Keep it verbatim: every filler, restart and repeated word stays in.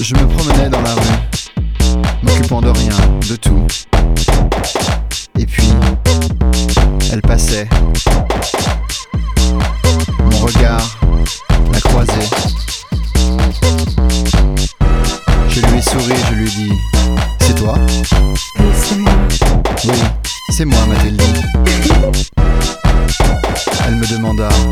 Je me promenais dans la rue, m'occupant de rien, de tout. Et puis, elle passait. Mon regard l'a croisée. Je lui ai souri, je lui ai dit: c'est toi? Oui, c'est moi. Oui, c'est moi, m'a-t-elle dit. Elle me demanda: